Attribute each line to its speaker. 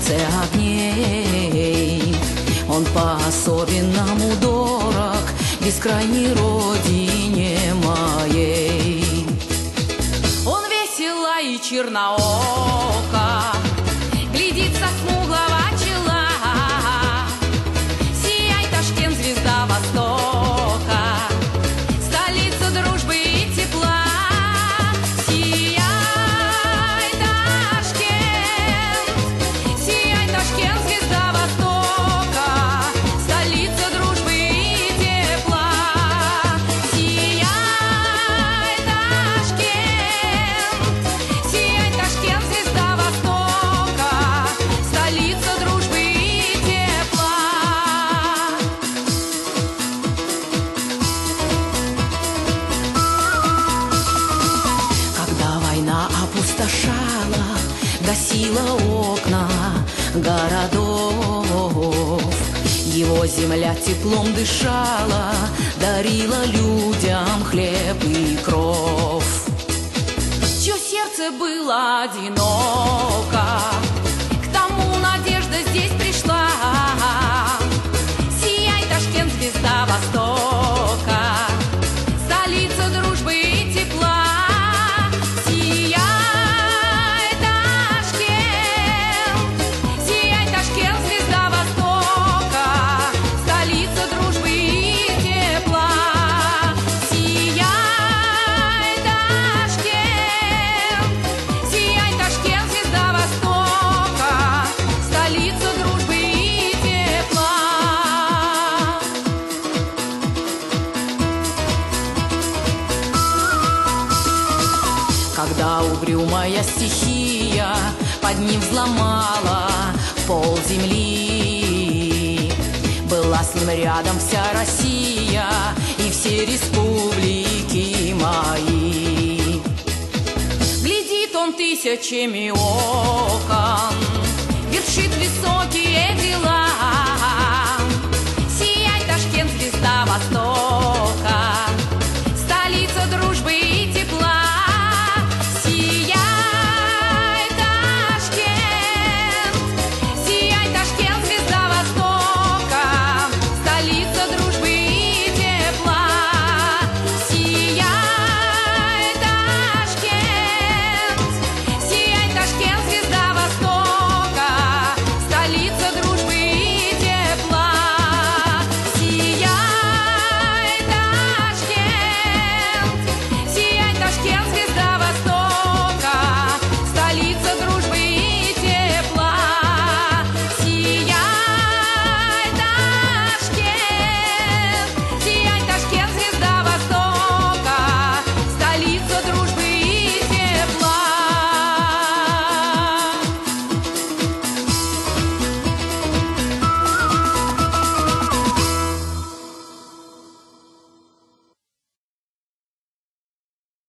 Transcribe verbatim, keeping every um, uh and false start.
Speaker 1: сердце огней. Он по-особенному дорог бескрайней родине моей. Он весело и чернооко глядит со смуглого чела. Сияй, Ташкент, звезда Востока, столица дружбы и тепла. Сияй, Ташкент, сияй, Ташкент, звезда Востока, столица дружбы и тепла. Сияй, Ташкент, сияй, Ташкент, звезда Востока, столица дружбы и тепла. Когда война опустошала, гасила окна городов, его земля теплом дышала, дарила людям хлеб и кров. Чье сердце было одиноко, к тому надежда здесь пришла. Сияй, Ташкент, звезда Востока, столица дружбы и тепла. Сияй, Ташкент, сияй, Ташкент, звезда Востока, столица дружбы и тепла. Сияй, Ташкент, сияй, Ташкент, звезда Востока, столица дружбы и тепла. Когда угрюмая стихия под ним взломала пол земли, была с ним рядом вся Россия и все республики мои. Глядит он тысячами окон, вершит высокие дела.